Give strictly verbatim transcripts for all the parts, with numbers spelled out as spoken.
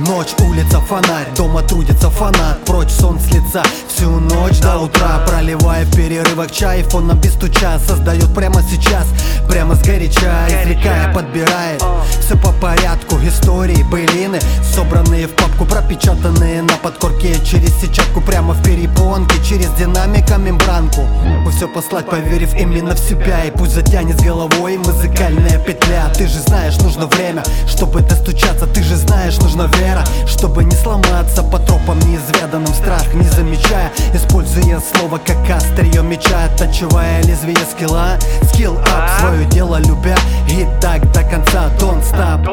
Ночь, улица, фонарь, дома трудится фанат. Прочь сон с лица, всю ночь до утра, проливая в перерывах чай, фоном без стуча создает прямо сейчас, прямо сгоряча, изрекая, подбирает все по порядку. Истории, былины, собранные в папку, пропечатанные на подкорке через сетчатку, прямо в перепонке, через динамика мембранку. Все послать, поверив именно в себя, и пусть затянет с головой музыкальная петля. Ты же знаешь, нужно время, чтобы достучаться. Ты же знаешь, нужна вера, чтобы не сломаться по тропам неизведанным, страх не замечая, используя слово как острие меча, оттачивая лезвие скилла. Скилл ап, свое дело любя, и так до конца. Don't stop.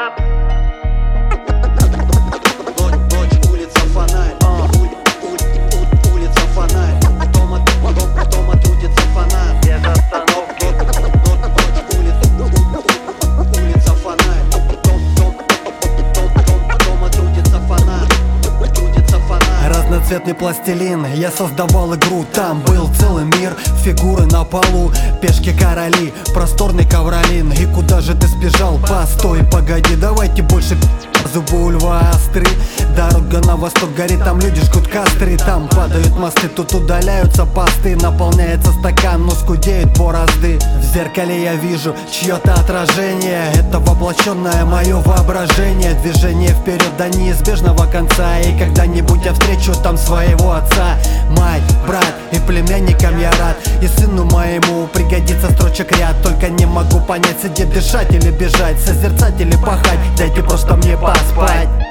Разноцветный пластилин, я создавал игру. Там был целый мир, фигуры на полу, пешки короли, просторный ковролин. И куда же ты сбежал? Постой, погоди, давайте больше. Зубы у льва остры, дорога на восток горит, там люди жгут костры. Там падают мосты, тут удаляются посты, наполняется стакан, но скудеют борозды. В зеркале я вижу чье-то отражение, это воплощенное мое воображение. Движение вперед до неизбежного конца, и когда-нибудь я встречу там своего отца. Мать, брат и племянникам я рад, и сыну моему пригодится строчек ряд. Только не могу понять, сидеть, дышать или бежать, созерцать или пахать. Дайте просто мне поспать.